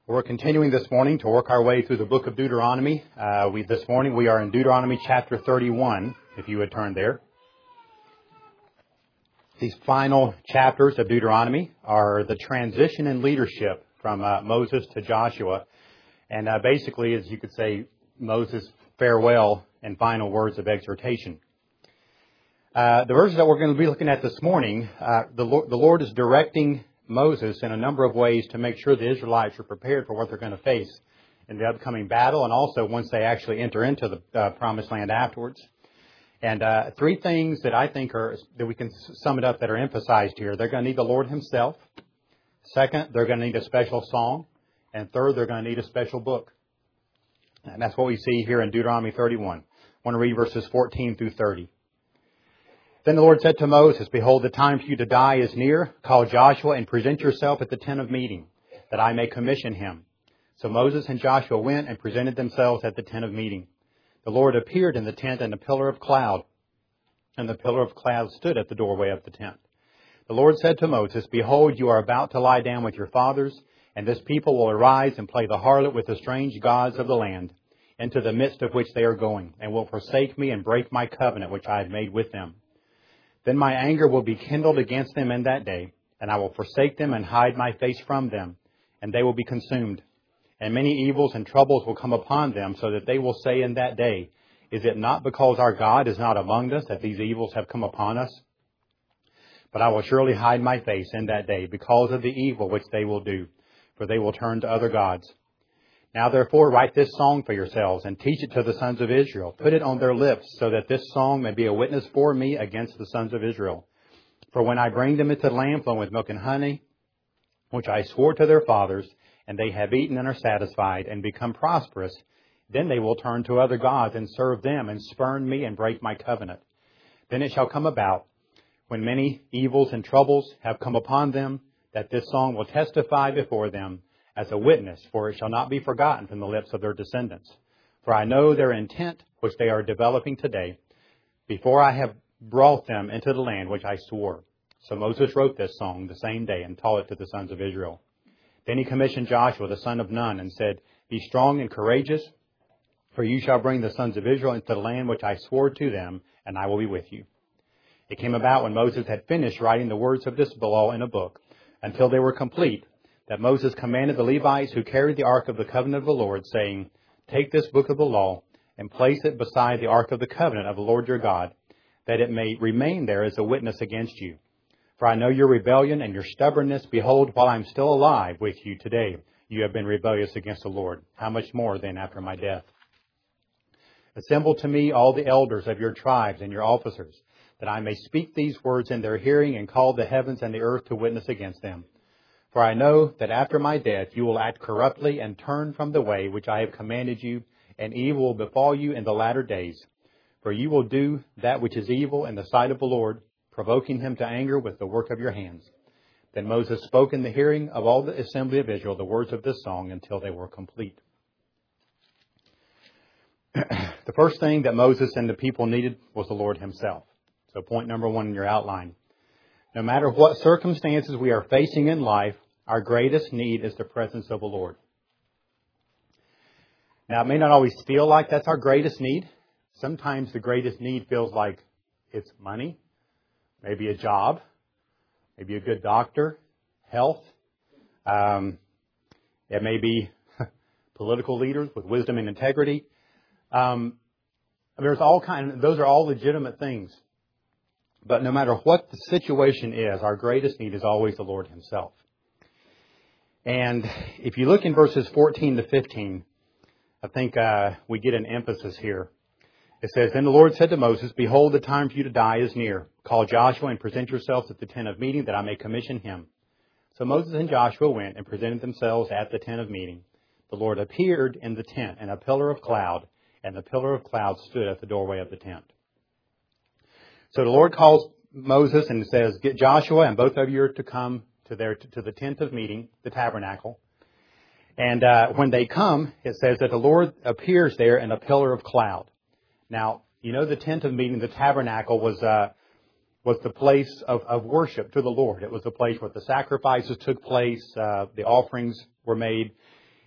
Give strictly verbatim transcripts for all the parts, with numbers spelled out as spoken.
We're continuing this morning to work our way through the book of Deuteronomy. Uh, we, this morning we are in Deuteronomy chapter thirty-one, if you would turn there. These final chapters of Deuteronomy are the transition in leadership from uh, Moses to Joshua. And uh, basically, as you could say, Moses' farewell and final words of exhortation. Uh, the verses that we're going to be looking at this morning, uh, the, Lord, the Lord is directing Moses in a number of ways to make sure the Israelites are prepared for what they're going to face in the upcoming battle, and also once they actually enter into the uh, promised land afterwards. And uh, three things that I think are that we can sum it up that are emphasized here. They're going to need the Lord Himself. Second, they're going to need a special song. And third, they're going to need a special book. And that's what we see here in Deuteronomy thirty-one. I want to read verses fourteen through thirty. Then the Lord said to Moses, "Behold, the time for you to die is near. Call Joshua and present yourself at the tent of meeting, that I may commission him." So Moses and Joshua went and presented themselves at the tent of meeting. The Lord appeared in the tent in a pillar of cloud, and the pillar of cloud stood at the doorway of the tent. The Lord said to Moses, "Behold, you are about to lie down with your fathers, and this people will arise and play the harlot with the strange gods of the land, into the midst of which they are going, and will forsake me and break my covenant which I have made with them. Then my anger will be kindled against them in that day, and I will forsake them and hide my face from them, and they will be consumed. And many evils and troubles will come upon them, so that they will say in that day, Is it not because our God is not among us that these evils have come upon us? But I will surely hide my face in that day because of the evil which they will do, for they will turn to other gods. Now therefore write this song for yourselves, and teach it to the sons of Israel. Put it on their lips, so that this song may be a witness for me against the sons of Israel. For when I bring them into the land flowing with milk and honey, which I swore to their fathers, and they have eaten and are satisfied, and become prosperous, then they will turn to other gods and serve them, and spurn me and break my covenant. Then it shall come about, when many evils and troubles have come upon them, that this song will testify before them as a witness, for it shall not be forgotten from the lips of their descendants. For I know their intent, which they are developing today, before I have brought them into the land which I swore." So Moses wrote this song the same day and taught it to the sons of Israel. Then he commissioned Joshua the son of Nun and said, "Be strong and courageous, for you shall bring the sons of Israel into the land which I swore to them, and I will be with you." It came about when Moses had finished writing the words of this law in a book, until they were complete, that Moses commanded the Levites who carried the ark of the covenant of the Lord, saying, "Take this book of the law and place it beside the ark of the covenant of the Lord your God, that it may remain there as a witness against you. For I know your rebellion and your stubbornness. Behold, while I am still alive with you today, you have been rebellious against the Lord. How much more then after my death? Assemble to me all the elders of your tribes and your officers, that I may speak these words in their hearing and call the heavens and the earth to witness against them. For I know that after my death you will act corruptly and turn from the way which I have commanded you, and evil will befall you in the latter days. For you will do that which is evil in the sight of the Lord, provoking him to anger with the work of your hands." Then Moses spoke in the hearing of all the assembly of Israel the words of this song until they were complete. The first thing that Moses and the people needed was the Lord Himself. So point number one in your outline. No matter what circumstances we are facing in life, our greatest need is the presence of the Lord. Now, it may not always feel like that's our greatest need. Sometimes the greatest need feels like it's money, maybe a job, maybe a good doctor, health. Um, it may be political leaders with wisdom and integrity. Um, there's all kind. Those are all legitimate things. But no matter what the situation is, our greatest need is always the Lord Himself. And if you look in verses fourteen to fifteen, I think uh, we get an emphasis here. It says, "Then the Lord said to Moses, Behold, the time for you to die is near. Call Joshua and present yourselves at the tent of meeting, that I may commission him." So Moses and Joshua went and presented themselves at the tent of meeting. The Lord appeared in the tent in a pillar of cloud, and the pillar of cloud stood at the doorway of the tent. So the Lord calls Moses and says, "Get Joshua and both of you are to come to their to the tent of meeting, the tabernacle." And uh, when they come, it says that the Lord appears there in a pillar of cloud. Now, you know, the tent of meeting, the tabernacle, was uh, was the place of, of worship to the Lord. It was the place where the sacrifices took place, uh, the offerings were made.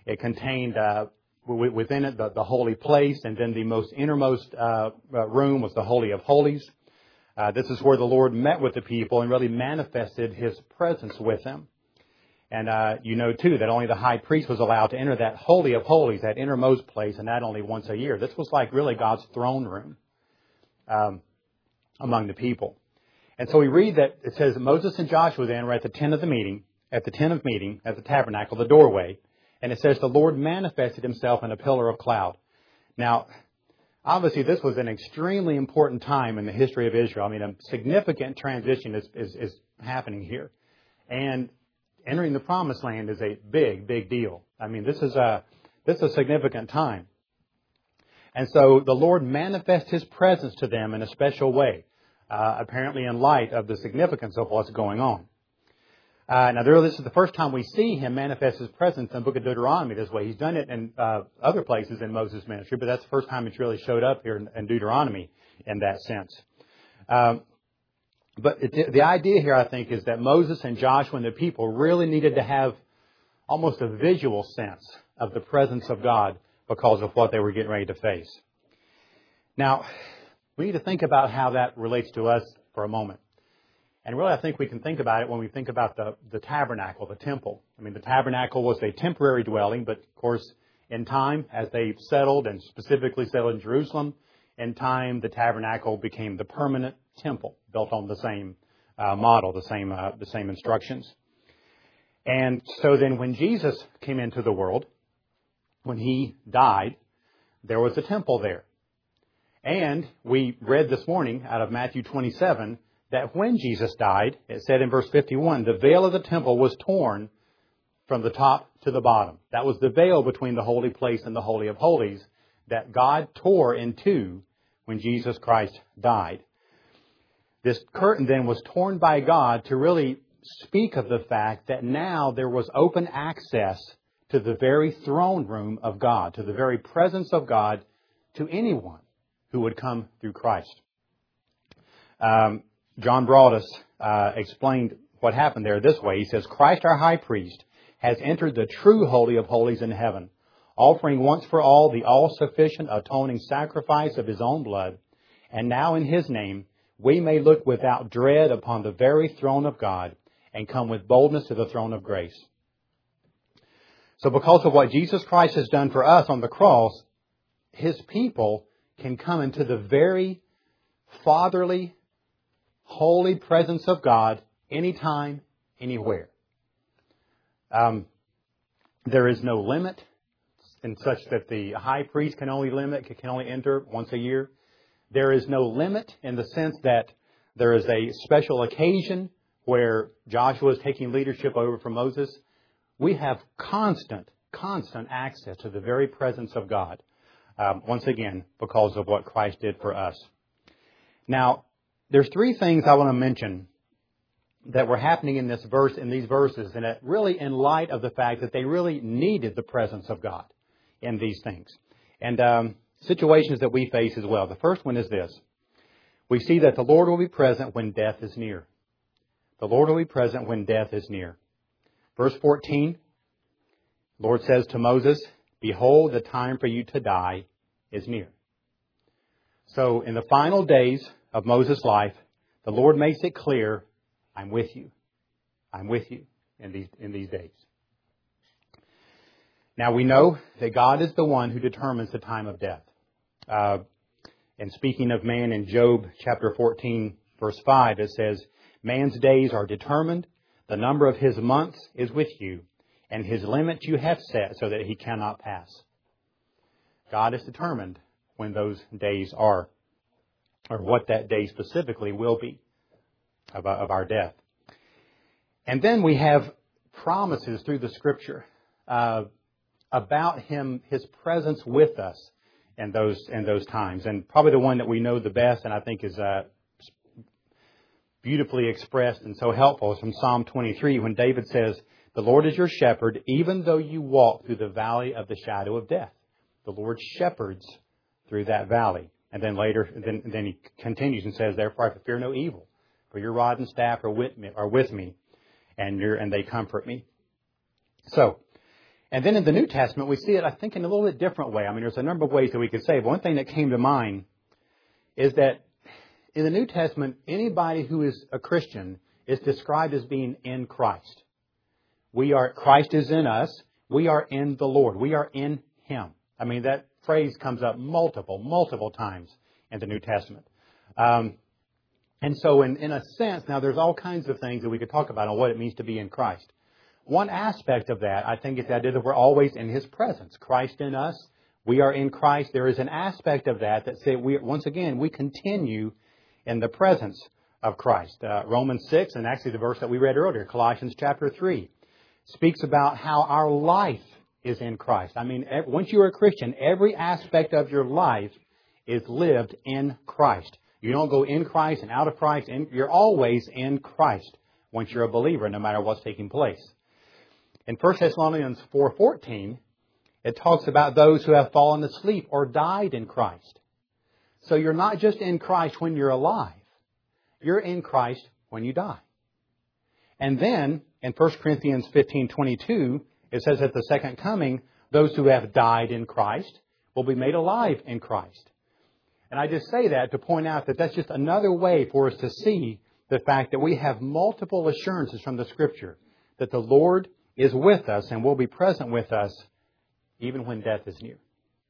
It contained uh, w- within it the, the holy place, and then the most innermost uh, room was the Holy of Holies. Uh, this is where the Lord met with the people and really manifested His presence with them. And uh, you know, too, that only the high priest was allowed to enter that Holy of Holies, that innermost place, and that only once a year. This was like really God's throne room um, among the people. And so we read that it says that Moses and Joshua then were at the tent of the meeting, at the tent of meeting, at the tabernacle, the doorway. And it says the Lord manifested Himself in a pillar of cloud. Now, obviously, this was an extremely important time in the history of Israel. I mean, a significant transition is, is, is happening here. And entering the Promised Land is a big, big deal. I mean, this is a, this is a significant time. And so the Lord manifests His presence to them in a special way, uh, apparently in light of the significance of what's going on. Uh, now, there, this is the first time we see Him manifest His presence in the book of Deuteronomy this way. He's done it in uh, other places in Moses' ministry, but that's the first time it's really showed up here in, in Deuteronomy in that sense. Um, but it, the idea here, I think, is that Moses and Joshua and the people really needed to have almost a visual sense of the presence of God because of what they were getting ready to face. Now, we need to think about how that relates to us for a moment. And really, I think we can think about it when we think about the, the tabernacle, the temple. I mean, the tabernacle was a temporary dwelling, but of course, in time, as they settled and specifically settled in Jerusalem, in time, the tabernacle became the permanent temple, built on the same uh, model, the same uh, the same instructions. And so then when Jesus came into the world, when He died, there was a temple there. And we read this morning out of Matthew twenty-seven that when Jesus died, it said in verse fifty-one, the veil of the temple was torn from the top to the bottom. That was the veil between the holy place and the Holy of Holies that God tore in two when Jesus Christ died. This curtain then was torn by God to really speak of the fact that now there was open access to the very throne room of God, to the very presence of God, to anyone who would come through Christ. Um, John Broadus uh, explained what happened there this way. He says, Christ our high priest has entered the true Holy of Holies in heaven, offering once for all the all-sufficient atoning sacrifice of His own blood. And now in His name we may look without dread upon the very throne of God and come with boldness to the throne of grace. So because of what Jesus Christ has done for us on the cross, His people can come into the very fatherly, holy presence of God anytime, anywhere. Um, there is no limit in such that the high priest can only limit, can only enter once a year. There is no limit in the sense that there is a special occasion where Joshua is taking leadership over from Moses. We have constant, constant access to the very presence of God. Um, once again, because of what Christ did for us. Now, there's three things I want to mention that were happening in this verse, in these verses, and it really in light of the fact that they really needed the presence of God in these things. And um, situations that we face as well. The first one is this. We see that the Lord will be present when death is near. The Lord will be present when death is near. Verse fourteen, the Lord says to Moses, behold, the time for you to die is near. So in the final days of Moses' life, the Lord makes it clear, I'm with you. I'm with you in these, in these days. Now we know that God is the one who determines the time of death. Uh, and speaking of man in Job chapter fourteen, verse five, it says, man's days are determined, the number of his months is with you, and his limits you have set so that he cannot pass. God has determined when those days are, or what that day specifically will be of, of our death. And then we have promises through the Scripture uh, about Him, His presence with us in those in those times. And probably the one that we know the best, and I think is uh, beautifully expressed and so helpful, is from Psalm twenty-three, when David says, the Lord is your shepherd, even though you walk through the valley of the shadow of death. The Lord shepherds through that valley. And then later, then, then he continues and says, therefore I fear no evil, for your rod and staff are with me, are with me and, you're, and they comfort me. So, And then in the New Testament, we see it, I think, in a little bit different way. I mean, there's a number of ways that we could say. But one thing that came to mind is that in the New Testament, anybody who is a Christian is described as being in Christ. We are, Christ is in us. We are in the Lord. We are in Him. I mean, that phrase comes up multiple, multiple times in the New Testament. Um, and so in, in a sense, now there's all kinds of things that we could talk about on what it means to be in Christ. One aspect of that, I think, is the idea that we're always in His presence. Christ in us. We are in Christ. There is an aspect of that that say we, once again, we continue in the presence of Christ. Uh, Romans six, and actually the verse that we read earlier, Colossians chapter three, speaks about how our life is in Christ. I mean, once you're a Christian, every aspect of your life is lived in Christ. You don't go in Christ and out of Christ. And you're always in Christ once you're a believer, no matter what's taking place. In First Thessalonians four fourteen, it talks about those who have fallen asleep or died in Christ. So you're not just in Christ when you're alive. You're in Christ when you die. And then in First Corinthians fifteen twenty-two, it says at the second coming, those who have died in Christ will be made alive in Christ. And I just say that to point out that that's just another way for us to see the fact that we have multiple assurances from the Scripture that the Lord is with us and will be present with us even when death is near.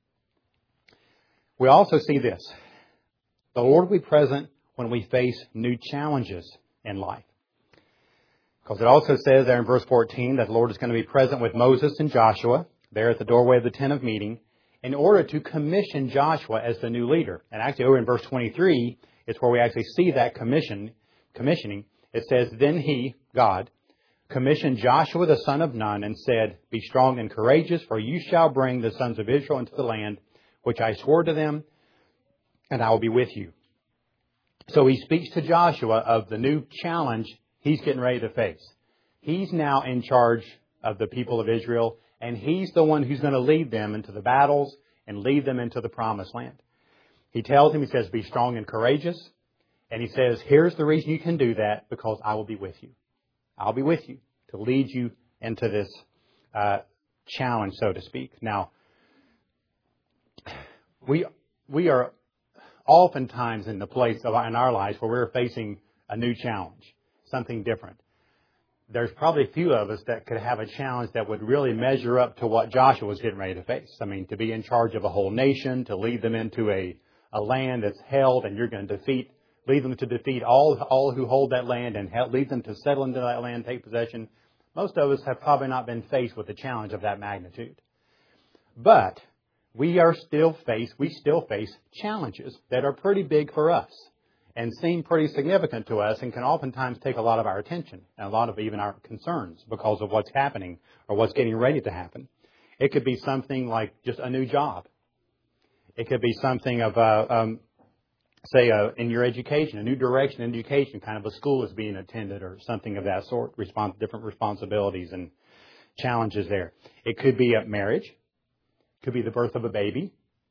We also see this. The Lord will be present when we face new challenges in life. Because it also says there in verse fourteen that the Lord is going to be present with Moses and Joshua there at the doorway of the tent of meeting in order to commission Joshua as the new leader. And actually over in verse twenty-three is where we actually see that commission, commissioning. It says, Then He, God, commissioned Joshua the son of Nun and said, Be strong and courageous, for you shall bring the sons of Israel into the land which I swore to them, and I will be with you. So he speaks to Joshua of the new challenge he's getting ready to face. He's now in charge of the people of Israel, and he's the one who's going to lead them into the battles and lead them into the promised land. He tells him, he says, Be strong and courageous. And he says, here's the reason you can do that, because I will be with you. I'll be with you to lead you into this uh, challenge, so to speak. Now, we we are oftentimes in the place of, in our lives where we're facing a new challenge, something different. There's probably a few of us that could have a challenge that would really measure up to what Joshua was getting ready to face. I mean, to be in charge of a whole nation, to lead them into a, a land that's held, and you're going to defeat, lead them to defeat all, all who hold that land and help, lead them to settle into that land, take possession. Most of us have probably not been faced with a challenge of that magnitude. But we are still faced, we still face challenges that are pretty big for us and seem pretty significant to us and can oftentimes take a lot of our attention and a lot of even our concerns because of what's happening or what's getting ready to happen. It could be something like just a new job. It could be something of, uh, um, say, uh, in your education, a new direction in education, kind of a school is being attended or something of that sort, respons- different responsibilities and challenges there. It could be a marriage. It could be the birth of a baby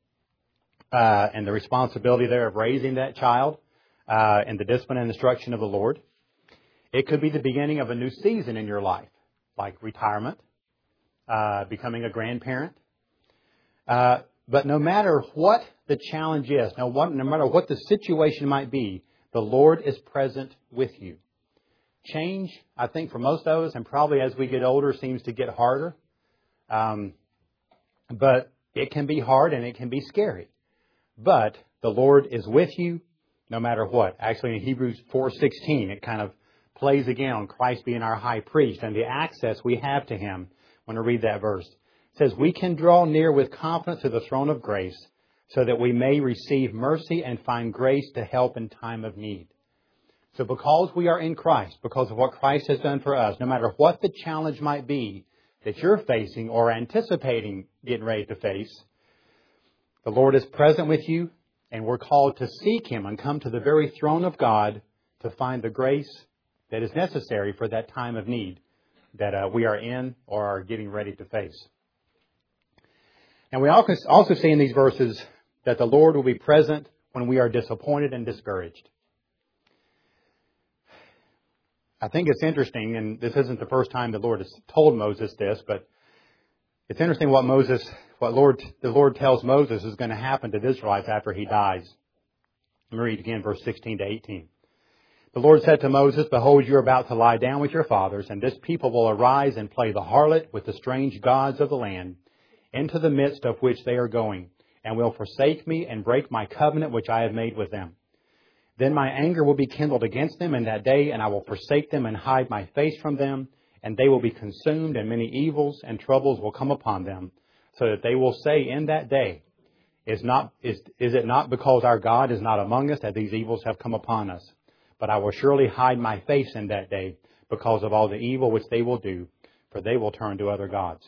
uh, and the responsibility there of raising that child. Uh, and the discipline and instruction of the Lord. It could be the beginning of a new season in your life, like retirement, uh, becoming a grandparent. Uh, but no matter what the challenge is, no, what, no matter what the situation might be, the Lord is present with you. Change, I think, for most of us, and probably as we get older, seems to get harder. Um, but it can be hard and it can be scary. But the Lord is with you. No matter what. Actually, in Hebrews four sixteen, it kind of plays again on Christ being our high priest and the access we have to Him when I read that verse. It says, We can draw near with confidence to the throne of grace so that we may receive mercy and find grace to help in time of need. So because we are in Christ, because of what Christ has done for us, no matter what the challenge might be that you're facing or anticipating getting ready to face, the Lord is present with you. And we're called to seek Him and come to the very throne of God to find the grace that is necessary for that time of need that uh, we are in or are getting ready to face. And we also see in these verses that the Lord will be present when we are disappointed and discouraged. I think it's interesting, and this isn't the first time the Lord has told Moses this, but It's interesting what Moses, what Lord, the Lord tells Moses is going to happen to the Israelites after he dies. Let me read again verse sixteen to eighteen. The Lord said to Moses, Behold, you are about to lie down with your fathers, and this people will arise and play the harlot with the strange gods of the land, into the midst of which they are going, and will forsake me and break my covenant which I have made with them. Then my anger will be kindled against them in that day, and I will forsake them and hide my face from them, and they will be consumed, and many evils and troubles will come upon them, so that they will say in that day, Is not is is it not because our God is not among us that these evils have come upon us? But I will surely hide my face in that day because of all the evil which they will do, for they will turn to other gods.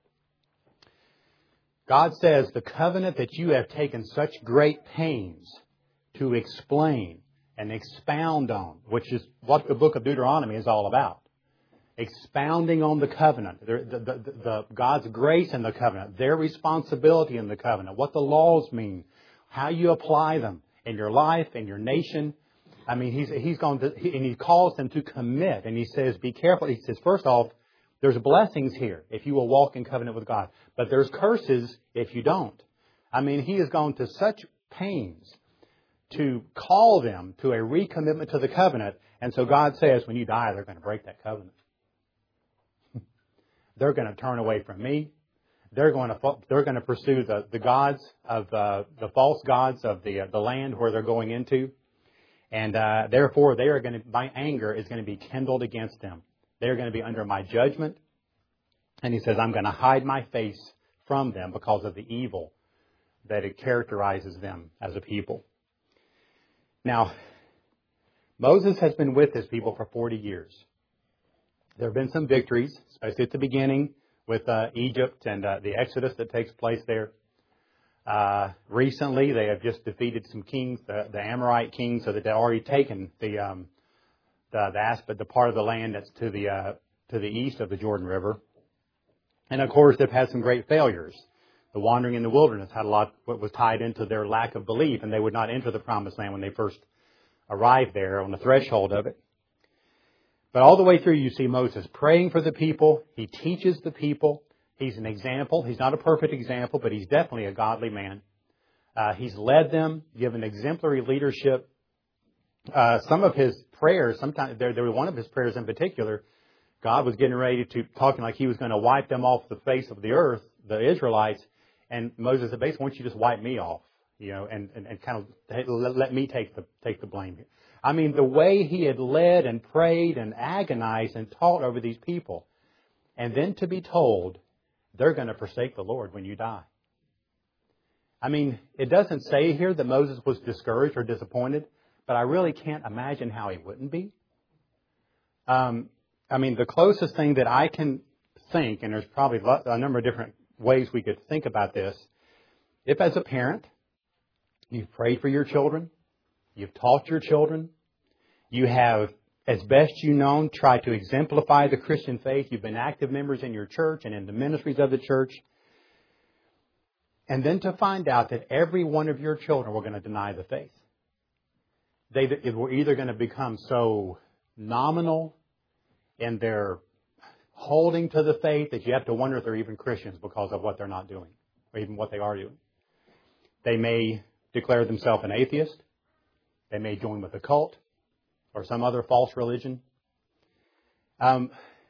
God says, the covenant that you have taken such great pains to explain and expound on, which is what the book of Deuteronomy is all about. Expounding on the covenant, the, the, the, the God's grace in the covenant, their responsibility in the covenant, what the laws mean, how you apply them in your life, in your nation. I mean, he's he's going to, he, and he calls them to commit, and he says, be careful. He says, first off, there's blessings here if you will walk in covenant with God, but there's curses if you don't. I mean, he has gone to such pains to call them to a recommitment to the covenant, and so God says, when you die, they're going to break that covenant. They're going to turn away from me. They're going to they're going to pursue the the gods of uh, the false gods of the uh, the land where they're going into. And uh, therefore, they are going to, my anger is going to be kindled against them. They're going to be under my judgment. And he says, I'm going to hide my face from them because of the evil that it characterizes them as a people. Now, Moses has been with his people for forty years. There have been some victories, especially at the beginning with uh, Egypt and uh, the Exodus that takes place there. Uh, recently, they have just defeated some kings, the, the Amorite kings, so that they've already taken the um, the, the aspect, the part of the land that's to the uh, to the east of the Jordan River. And of course, they've had some great failures. The wandering in the wilderness had a lot what was tied into their lack of belief, and they would not enter the promised land when they first arrived there on the threshold of it. But all the way through, you see Moses praying for the people. He teaches the people. He's an example. He's not a perfect example, but he's definitely a godly man. Uh, he's led them, given exemplary leadership. Uh, some of his prayers, sometimes there, there was one of his prayers in particular. God was getting ready to, talking like he was going to wipe them off the face of the earth, the Israelites. And Moses said, basically, why don't you just wipe me off, you know, and, and, and kind of let, let me take the take the blame here. I mean, the way he had led and prayed and agonized and taught over these people, and then to be told, they're going to forsake the Lord when you die. I mean, it doesn't say here that Moses was discouraged or disappointed, but I really can't imagine how he wouldn't be. Um, I mean, the closest thing that I can think, and there's probably a number of different ways we could think about this, if as a parent, you've prayed for your children, you've taught your children, you have, as best you know, try to exemplify the Christian faith. You've been active members in your church and in the ministries of the church. And then to find out that every one of your children were going to deny the faith. They were either going to become so nominal in their holding to the faith that you have to wonder if they're even Christians because of what they're not doing, or even what they are doing. They may declare themselves an atheist. They may join with a cult or some other false religion. Um,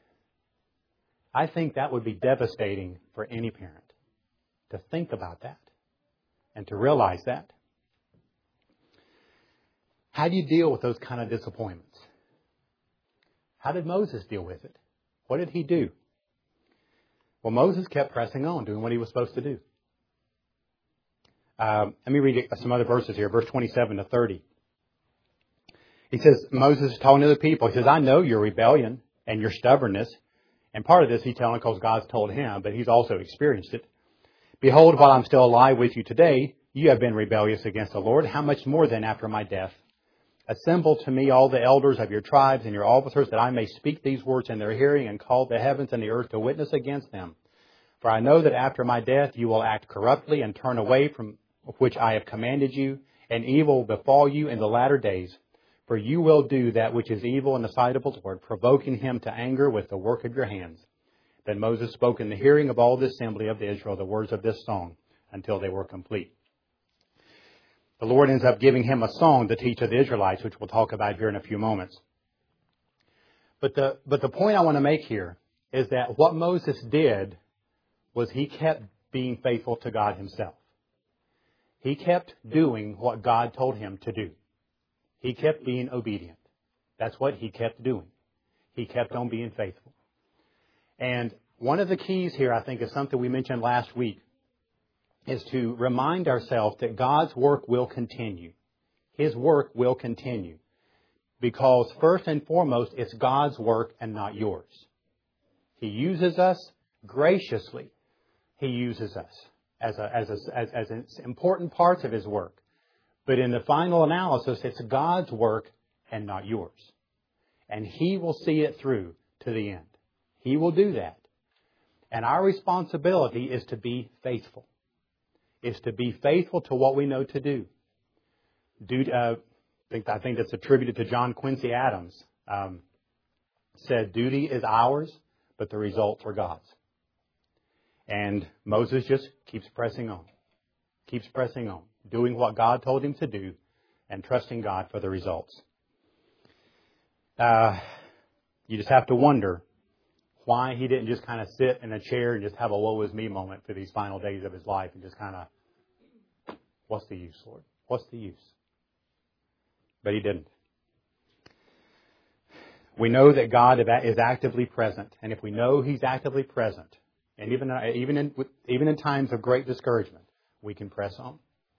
I think that would be devastating for any parent to think about that and to realize that. How do you deal with those kind of disappointments? How did Moses deal with it? What did he do? Well, Moses kept pressing on, doing what he was supposed to do. Um, let me read some other verses here, verse twenty-seven to thirty. He says, Moses is talking to the people. He says, I know your rebellion and your stubbornness. And part of this he's telling because God's told him, but he's also experienced it. Behold, while I'm still alive with you today, you have been rebellious against the Lord. How much more then after my death? Assemble to me all the elders of your tribes and your officers, that I may speak these words in their hearing and call the heavens and the earth to witness against them. For I know that after my death you will act corruptly and turn away from which I have commanded you, and evil will befall you in the latter days. For you will do that which is evil in the sight of the Lord, provoking him to anger with the work of your hands. Then Moses spoke in the hearing of all the assembly of the Israel the words of this song until they were complete. The Lord ends up giving him a song to teach to the Israelites, which we'll talk about here in a few moments. But the, but the point I want to make here is that what Moses did was he kept being faithful to God himself. He kept doing what God told him to do. He kept being obedient. That's what he kept doing. He kept on being faithful. And one of the keys here, I think, is something we mentioned last week, is to remind ourselves that God's work will continue. His work will continue. Because first and foremost, it's God's work and not yours. He uses us graciously. He uses us as, a, as, a, as, as an important parts of His work. But in the final analysis, it's God's work and not yours. And He will see it through to the end. He will do that. And our responsibility is to be faithful. Is to be faithful to what we know to do. do uh, I, think, I think that's attributed to John Quincy Adams. Um, said, duty is ours, but the results are God's. And Moses just keeps pressing on. Keeps pressing on. Doing what God told him to do and trusting God for the results. Uh, you just have to wonder why he didn't just kind of sit in a chair and just have a woe is me moment for these final days of his life and just kind of, what's the use, Lord? What's the use? But he didn't. We know that God is actively present. And if we know He's actively present, and even, even, in, even in times of great discouragement, we can press on.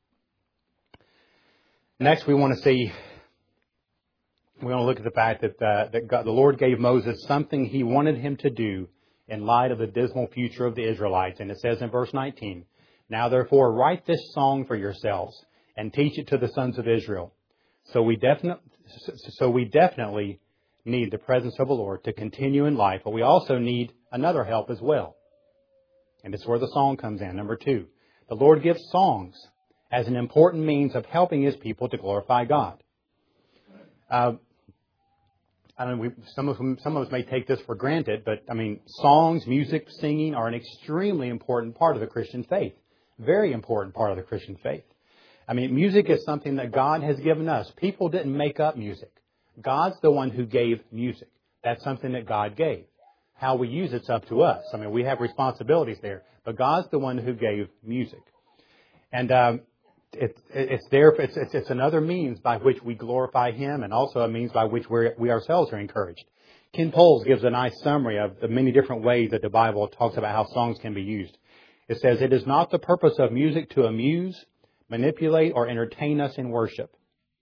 Next, we want to see, we want to look at the fact that, uh, that God, the Lord gave Moses something He wanted him to do in light of the dismal future of the Israelites. And it says in verse nineteen, now therefore write this song for yourselves and teach it to the sons of Israel. So we definitely, so we definitely need the presence of the Lord to continue in life, but we also need another help as well. And it's where the song comes in. Number two, the Lord gives songs as an important means of helping His people to glorify God. Uh, I don't know, we, some of them, some of us may take this for granted, but I mean, songs, music, singing are an extremely important part of the Christian faith. Very important part of the Christian faith. I mean, music is something that God has given us. People didn't make up music. God's the one who gave music. That's something that God gave. How we use it's up to us. I mean, we have responsibilities there, but God's the one who gave music. And um, it, it, it's there. It's, it's, it's another means by which we glorify Him, and also a means by which we're, we ourselves are encouraged. Ken Poles gives a nice summary of the many different ways that the Bible talks about how songs can be used. It says, it is not the purpose of music to amuse, manipulate, or entertain us in worship.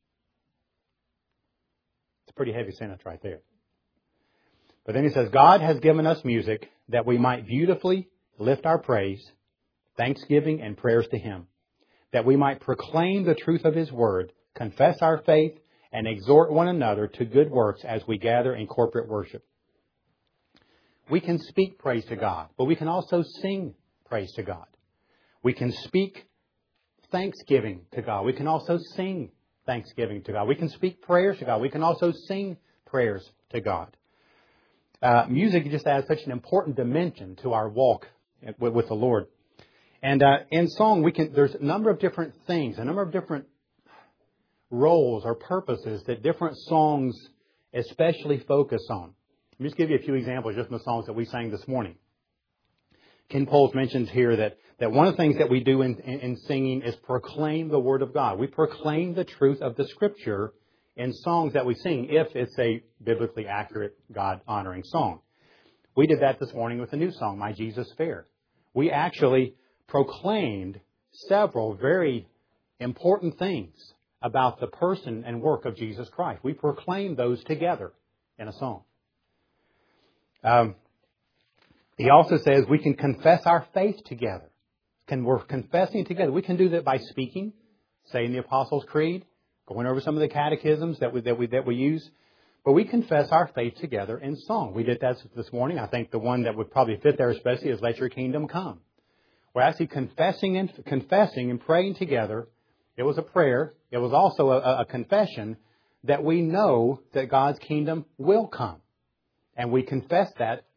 It's a pretty heavy sentence right there. But then he says, God has given us music that we might beautifully lift our praise, thanksgiving, and prayers to Him, that we might proclaim the truth of His Word, confess our faith, and exhort one another to good works as we gather in corporate worship. We can speak praise to God, but we can also sing praise to God. We can speak thanksgiving to God. We can also sing thanksgiving to God. We can speak prayers to God. We can also sing prayers to God. Uh, music just adds such an important dimension to our walk with, with the Lord. And uh, in song, we can. There's a number of different things, a number of different roles or purposes that different songs especially focus on. Let me just give you a few examples just from the songs that we sang this morning. Ken Poles mentions here that, that one of the things that we do in, in, in singing is proclaim the Word of God. We proclaim the truth of the Scripture in songs that we sing, if it's a biblically accurate, God-honoring song. We did that this morning with a new song, My Jesus Fair. We actually proclaimed several very important things about the person and work of Jesus Christ. We proclaimed those together in a song. Um, he also says we can confess our faith together. Can, we're confessing together. We can do that by speaking, saying the Apostles' Creed, going over some of the catechisms that we, that we, that we use. But we confess our faith together in song. We did that this morning. I think the one that would probably fit there especially is Let Your Kingdom Come. We're actually confessing and confessing and praying together. It was a prayer. It was also a, a confession that we know that God's kingdom will come. And we confess that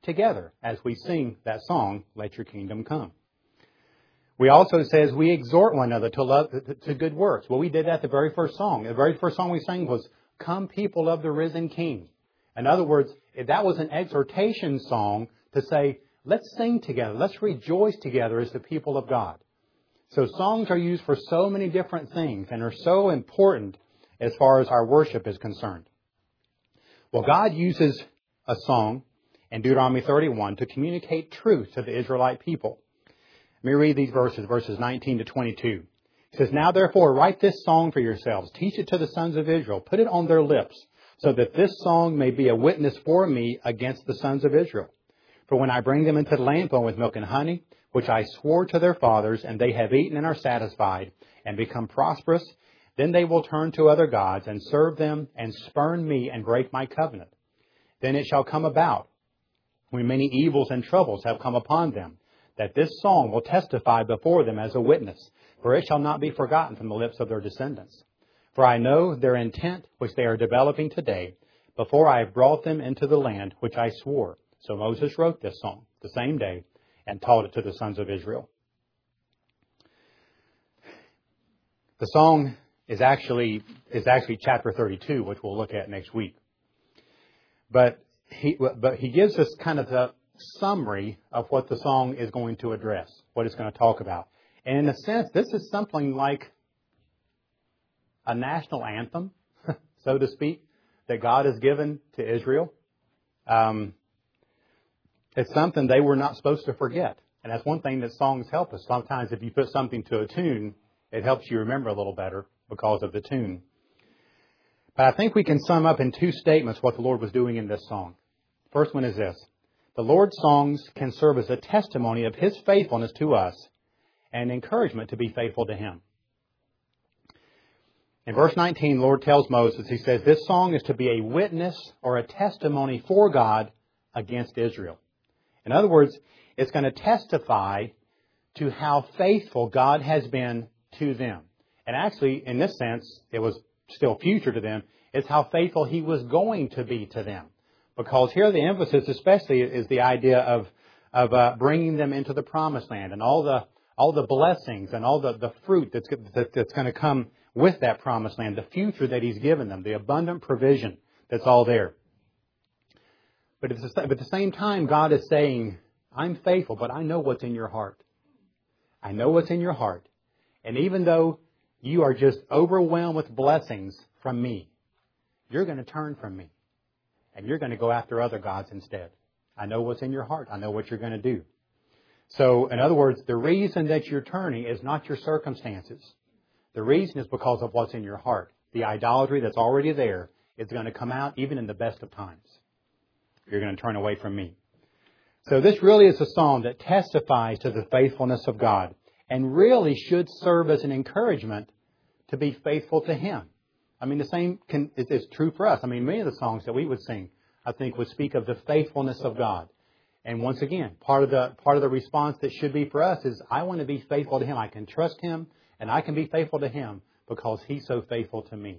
together as we sing that song, Let Your Kingdom Come. We also says we exhort one another to love, to good works. Well, we did that the very first song. The very first song we sang was, Come People of the Risen King. In other words, that was an exhortation song to say, let's sing together. Let's rejoice together as the people of God. So songs are used for so many different things and are so important as far as our worship is concerned. Well, God uses a song in Deuteronomy thirty-one to communicate truth to the Israelite people. Let me read these verses, verses nineteen to twenty-two. It says, Now therefore write this song for yourselves. Teach it to the sons of Israel. Put it on their lips, so that this song may be a witness for me against the sons of Israel. For when I bring them into the land flowing with milk and honey, which I swore to their fathers, and they have eaten and are satisfied, and become prosperous, then they will turn to other gods and serve them and spurn me and break my covenant. Then it shall come about, when many evils and troubles have come upon them, that this song will testify before them as a witness, for it shall not be forgotten from the lips of their descendants. For I know their intent which they are developing today, before I have brought them into the land which I swore. So Moses wrote this song the same day and taught it to the sons of Israel. The song is actually is actually chapter thirty-two, which we'll look at next week. But he but he gives us kind of the summary of what the song is going to address, what it's going to talk about. And in a sense, this is something like a national anthem, so to speak, that God has given to Israel. Um, it's something they were not supposed to forget. And that's one thing that songs help us. Sometimes if you put something to a tune, it helps you remember a little better because of the tune. But I think we can sum up in two statements what the Lord was doing in this song. First one is this. The Lord's songs can serve as a testimony of His faithfulness to us and encouragement to be faithful to Him. In verse nineteen, the Lord tells Moses, He says, this song is to be a witness or a testimony for God against Israel. In other words, it's going to testify to how faithful God has been to them. And actually, in this sense, it was still future to them. It's how faithful He was going to be to them. Because here the emphasis especially is the idea of of uh, bringing them into the promised land and all the all the blessings and all the, the fruit that's, that, that's going to come with that promised land, the future that He's given them, the abundant provision that's all there. But at the, but at the same time, God is saying, I'm faithful, but I know what's in your heart. I know what's in your heart. And even though you are just overwhelmed with blessings from me, you're going to turn from me. And you're going to go after other gods instead. I know what's in your heart. I know what you're going to do. So, in other words, the reason that you're turning is not your circumstances. The reason is because of what's in your heart. The idolatry that's already there is going to come out even in the best of times. You're going to turn away from me. So this really is a song that testifies to the faithfulness of God and really should serve as an encouragement to be faithful to Him. I mean, the same can, is, is true for us. I mean, many of the songs that we would sing, I think, would speak of the faithfulness of God. And once again, part of the part of the response that should be for us is, I want to be faithful to Him. I can trust Him, and I can be faithful to Him because He's so faithful to me.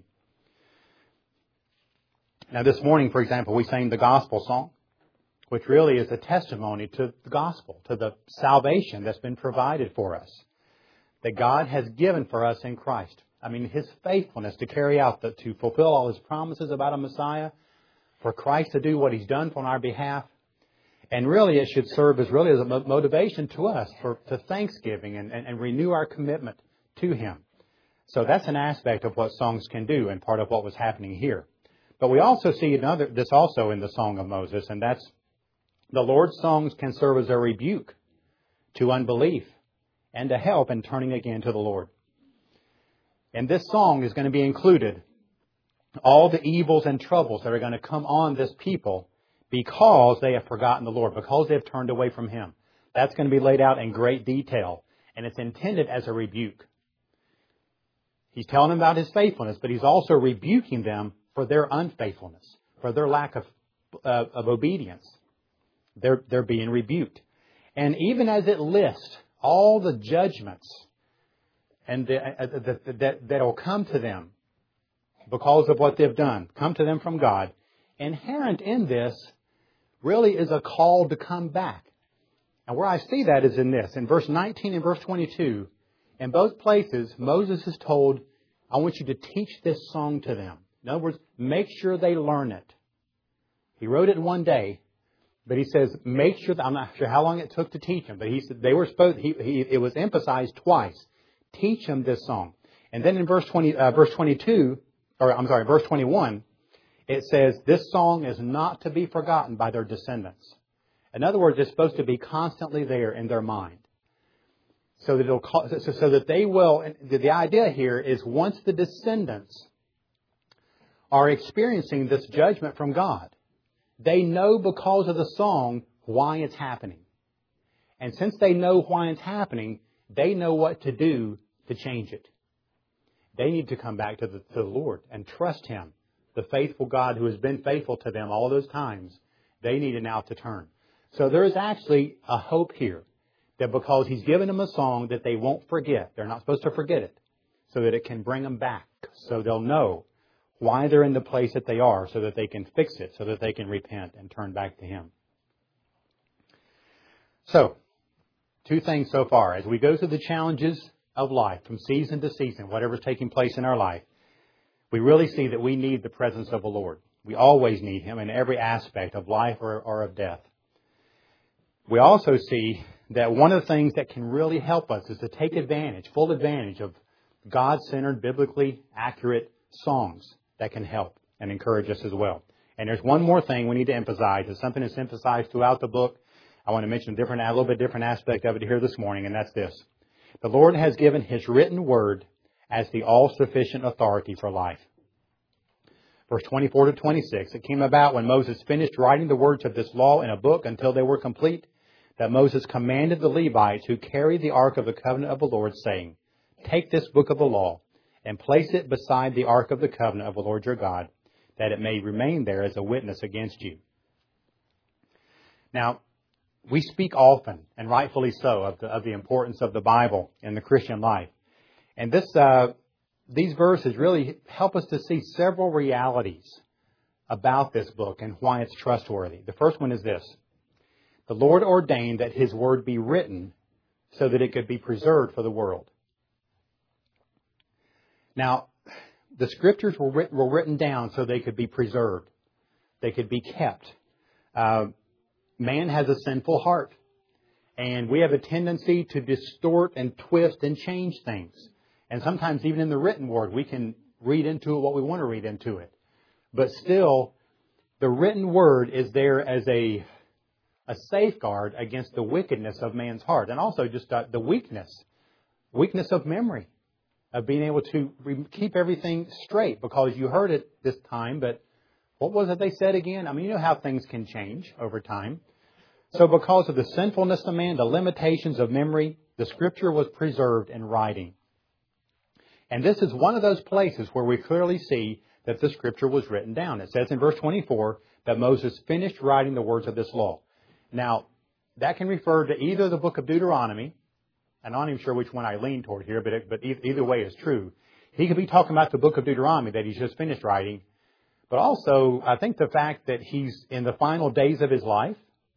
Now, this morning, for example, we sang the gospel song, which really is a testimony to the gospel, to the salvation that's been provided for us, that God has given for us in Christ. I mean, His faithfulness to carry out, the, to fulfill all His promises about a Messiah, for Christ to do what He's done on our behalf. And really, it should serve as really as a motivation to us for to thanksgiving and, and, and renew our commitment to Him. So that's an aspect of what songs can do and part of what was happening here. But we also see another this also in the Song of Moses, and that's the Lord's songs can serve as a rebuke to unbelief and a help in turning again to the Lord. And this song is going to be included all the evils and troubles that are going to come on this people because they have forgotten the Lord, because they've turned away from Him. That's going to be laid out in great detail, and it's intended as a rebuke. He's telling them about His faithfulness, but He's also rebuking them for their unfaithfulness, for their lack of, uh, of obedience. They're, they're being rebuked. And even as it lists all the judgments and the, uh, the, that that will come to them because of what they've done, come to them from God, inherent in this really is a call to come back. And where I see that is in this. In verse nineteen and verse twenty-two, in both places, Moses is told, I want you to teach this song to them. In other words, make sure they learn it. He wrote it in one day, but he says, make sure that, I'm not sure how long it took to teach them, but he said they were supposed, he, he, it was emphasized twice. Teach them this song. And then in verse twenty, uh, verse twenty-two, or I'm sorry, verse twenty-one, it says, this song is not to be forgotten by their descendants. In other words, it's supposed to be constantly there in their mind. So that it'll, so, so that they will, the, the idea here is once the descendants are experiencing this judgment from God, they know because of the song why it's happening. And since they know why it's happening, they know what to do to change it. They need to come back to the, to the Lord and trust Him, the faithful God who has been faithful to them all those times. They need now to turn. So there is actually a hope here that because He's given them a song that they won't forget, they're not supposed to forget it, so that it can bring them back, so they'll know why they're in the place that they are, so that they can fix it, so that they can repent and turn back to Him. So, two things so far. As we go through the challenges of life, from season to season, whatever's taking place in our life, we really see that we need the presence of the Lord. We always need Him in every aspect of life or, or of death. We also see that one of the things that can really help us is to take advantage, full advantage of God-centered, biblically accurate songs that can help and encourage us as well. And there's one more thing we need to emphasize. It's something that's emphasized throughout the book. I want to mention a different, a little bit different aspect of it here this morning, and that's this. The Lord has given His written word as the all-sufficient authority for life. Verse twenty-four to twenty-six, it came about when Moses finished writing the words of this law in a book until they were complete, that Moses commanded the Levites who carried the ark of the covenant of the Lord, saying, take this book of the law and place it beside the ark of the covenant of the Lord your God, that it may remain there as a witness against you. Now, we speak often, and rightfully so, of the, of the importance of the Bible in the Christian life. And this, uh, these verses really help us to see several realities about this book and why it's trustworthy. The first one is this. The Lord ordained that His word be written so that it could be preserved for the world. Now, the Scriptures were written, were written down so they could be preserved. They could be kept. Uh, man has a sinful heart. And we have a tendency to distort and twist and change things. And sometimes even in the written word, we can read into it what we want to read into it. But still, the written word is there as a, a safeguard against the wickedness of man's heart. And also just uh, the weakness, weakness of memory, of being able to re- keep everything straight. Because you heard it this time, but what was it they said again? I mean, you know how things can change over time. So because of the sinfulness of man, the limitations of memory, the Scripture was preserved in writing. And this is one of those places where we clearly see that the Scripture was written down. It says in verse twenty-four that Moses finished writing the words of this law. Now, that can refer to either the book of Deuteronomy, and I'm not even sure which one I lean toward here, but, it, but either way is true. He could be talking about the book of Deuteronomy that he's just finished writing, but also I think the fact that he's in the final days of his life.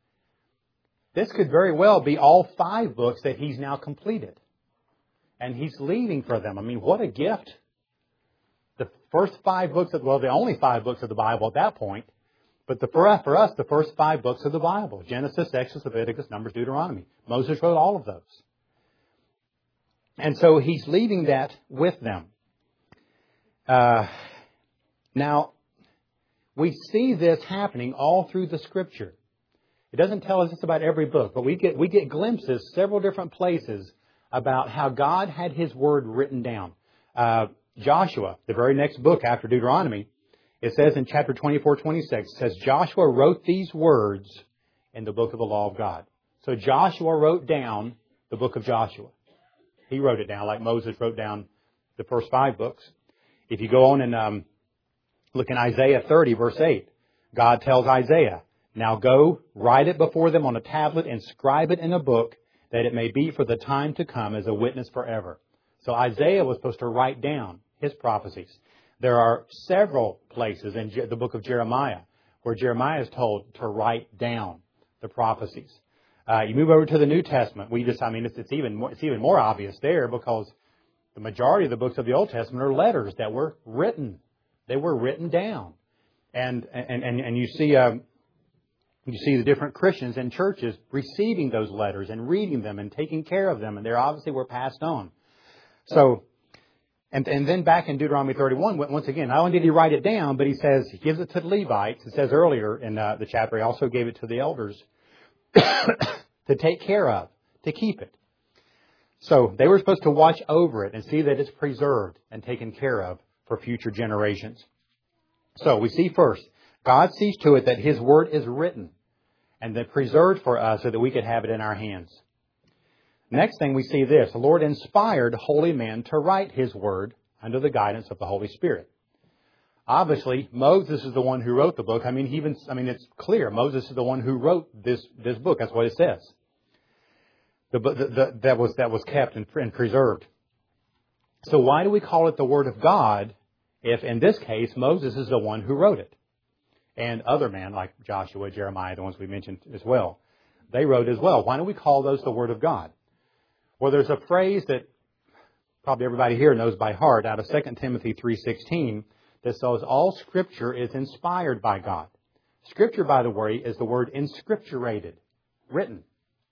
This could very well be all five books that he's now completed. And he's leaving for them. I mean, what a gift. The first five books of, well, the only five books of the Bible at that point. But the, for, us, for us, the first five books of the Bible. Genesis, Exodus, Leviticus, Numbers, Deuteronomy. Moses wrote all of those. And so he's leaving that with them. Uh, now, we see this happening all through the Scripture. It doesn't tell us this about every book, but we get we get glimpses several different places about how God had His Word written down. Uh, Joshua, the very next book after Deuteronomy, it says in chapter twenty-four, twenty-six, it says, Joshua wrote these words in the book of the law of God. So Joshua wrote down the book of Joshua. He wrote it down like Moses wrote down the first five books. If you go on and um, look in Isaiah thirty, verse eight, God tells Isaiah, now go, write it before them on a tablet, inscribe it in a book, that it may be for the time to come as a witness forever. So Isaiah was supposed to write down his prophecies. There are several places in the book of Jeremiah where Jeremiah is told to write down the prophecies. Uh, you move over to the New Testament. We just, I mean, it's, it's even more, it's even more obvious there because the majority of the books of the Old Testament are letters that were written. They were written down, and and and, and you see, um, you see the different Christians and churches receiving those letters and reading them and taking care of them, and they obviously were passed on. So. And, and then back in Deuteronomy thirty-one, once again, not only did he write it down, but he says, he gives it to the Levites. It says earlier in uh, the chapter, he also gave it to the elders to take care of, to keep it. So they were supposed to watch over it and see that it's preserved and taken care of for future generations. So we see first, God sees to it that His Word is written and then preserved for us so that we could have it in our hands. Next thing we see this, the Lord inspired holy men to write His Word under the guidance of the Holy Spirit. Obviously, Moses is the one who wrote the book. I mean, he even, I mean, it's clear. Moses is the one who wrote this, this book. That's what it says. The, the, the, that was, that was kept and, and preserved. So why do we call it the Word of God if, in this case, Moses is the one who wrote it? And other men like Joshua, Jeremiah, the ones we mentioned as well, they wrote as well. Why do we call those the Word of God? Well, there's a phrase that probably everybody here knows by heart out of Second Timothy three sixteen that says all Scripture is inspired by God. Scripture, by the way, is the word inscripturated, written.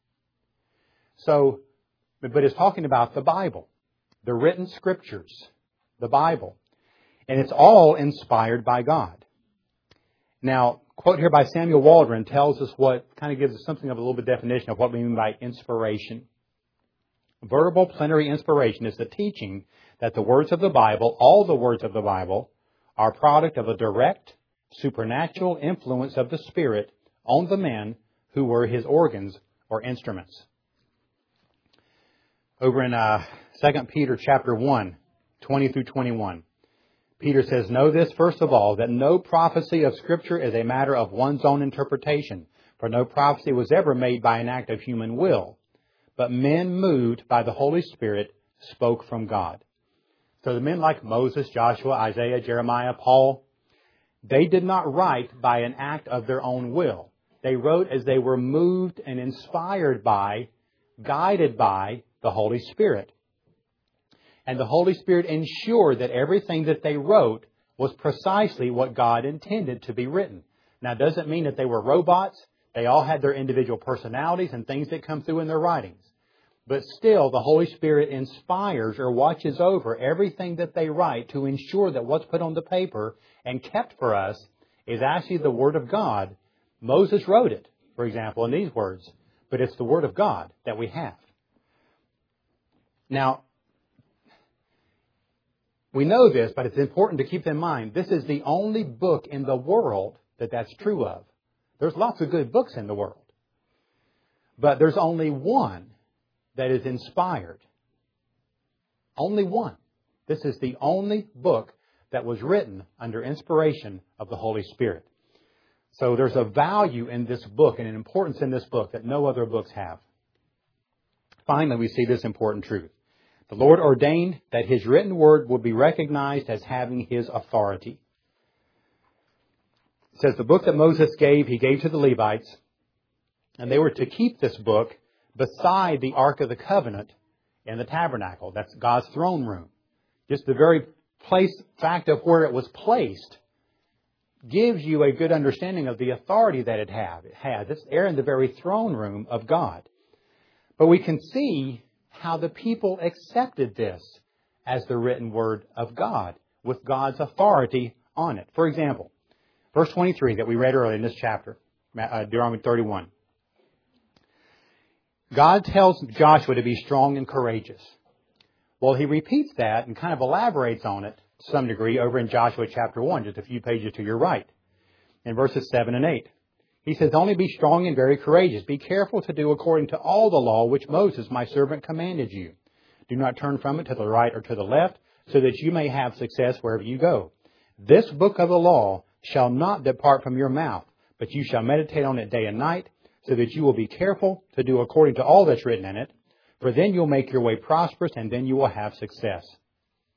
So, but it's talking about the Bible, the written Scriptures, the Bible. And it's all inspired by God. Now, quote here by Samuel Waldron tells us what, kind of gives us something of a little bit of definition of what we mean by inspiration. Verbal plenary inspiration is the teaching that the words of the Bible, all the words of the Bible, are a product of a direct, supernatural influence of the Spirit on the men who were His organs or instruments. Over in uh, Second Peter chapter one, twenty through twenty-one, Peter says, "Know this, first of all, that no prophecy of Scripture is a matter of one's own interpretation, for no prophecy was ever made by an act of human will. But men moved by the Holy Spirit spoke from God." So the men like Moses, Joshua, Isaiah, Jeremiah, Paul, they did not write by an act of their own will. They wrote as they were moved and inspired by, guided by the Holy Spirit. And the Holy Spirit ensured that everything that they wrote was precisely what God intended to be written. Now, it doesn't mean that they were robots. They all had their individual personalities and things that come through in their writings. But still, the Holy Spirit inspires or watches over everything that they write to ensure that what's put on the paper and kept for us is actually the Word of God. Moses wrote it, for example, in these words, but it's the Word of God that we have. Now, we know this, but it's important to keep in mind, this is the only book in the world that that's true of. There's lots of good books in the world, but there's only one that is inspired. Only one. This is the only book that was written under inspiration of the Holy Spirit. So there's a value in this book and an importance in this book that no other books have. Finally, we see this important truth. The Lord ordained that His written word will be recognized as having His authority. It says the book that Moses gave, He gave to the Levites, and they were to keep this book beside the Ark of the Covenant in the tabernacle. That's God's throne room. Just the very place, fact of where it was placed gives you a good understanding of the authority that it have. It has. It's there in the very throne room of God. But we can see how the people accepted this as the written word of God with God's authority on it. For example, verse twenty-three that we read earlier in this chapter, uh, Deuteronomy thirty-one. God tells Joshua to be strong and courageous. Well, He repeats that and kind of elaborates on it to some degree over in Joshua chapter one, just a few pages to your right, in verses seven and eight. He says, "Only be strong and very courageous. Be careful to do according to all the law which Moses, my servant, commanded you. Do not turn from it to the right or to the left, so that you may have success wherever you go. This book of the law shall not depart from your mouth, but you shall meditate on it day and night, so that you will be careful to do according to all that's written in it. For then you'll make your way prosperous, and then you will have success."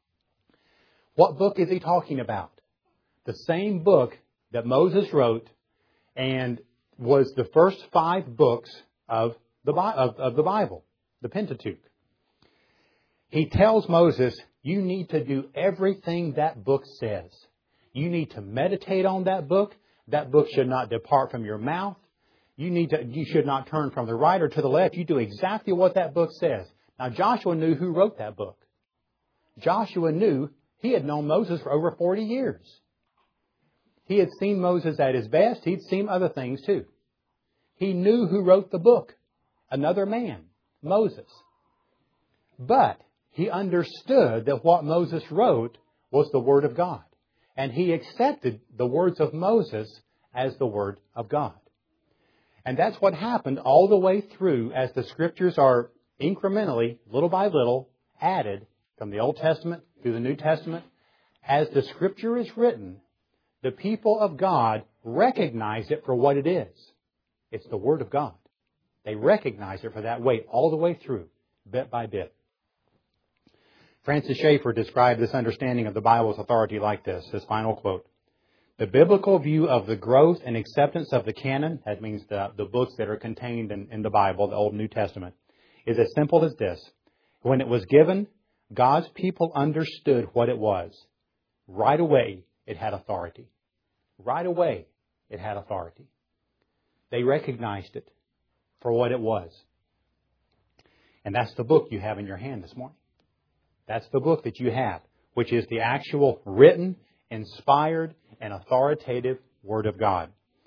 What book is he talking about? The same book that Moses wrote and was the first five books of the, of, of the Bible, the Pentateuch. He tells Moses, you need to do everything that book says. You need to meditate on that book. That book should not depart from your mouth. You need to, you should not turn from the right or to the left. You do exactly what that book says. Now, Joshua knew who wrote that book. Joshua knew he had known Moses for over forty years. He had seen Moses at his best. He'd seen other things too. He knew who wrote the book. Another man, Moses. But he understood that what Moses wrote was the Word of God. And he accepted the words of Moses as the Word of God. And that's what happened all the way through as the Scriptures are incrementally, little by little, added from the Old Testament through the New Testament. As the Scripture is written, the people of God recognize it for what it is. It's the Word of God. They recognize it for that way all the way through, bit by bit. Francis Schaeffer described this understanding of the Bible's authority like this, his final quote. The biblical view of the growth and acceptance of the canon, that means the, the books that are contained in, in the Bible, the Old and New Testament, is as simple as this. When it was given, God's people understood what it was. Right away, it had authority. Right away, it had authority. They recognized it for what it was. And that's the book you have in your hand this morning. That's the book that you have, which is the actual written, inspired, and authoritative Word of God.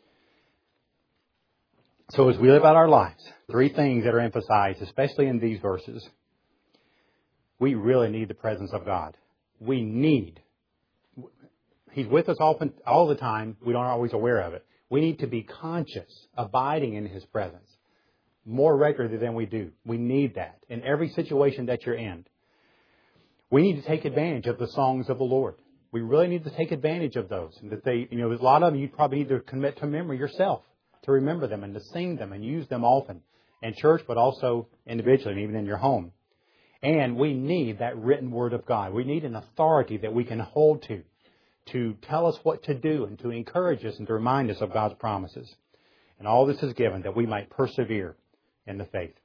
So as we live out our lives, three things that are emphasized, especially in these verses. We really need the presence of God. We need. He's with us all, all the time. We aren't always aware of it. We need to be conscious, abiding in His presence more regularly than we do. We need that in every situation that you're in. We need to take advantage of the songs of the Lord. We really need to take advantage of those. And that they, you know, a lot of them you probably need to commit to memory yourself, to remember them and to sing them and use them often in church, but also individually and even in your home. And we need that written Word of God. We need an authority that we can hold to, to tell us what to do and to encourage us and to remind us of God's promises. And all this is given that we might persevere in the faith.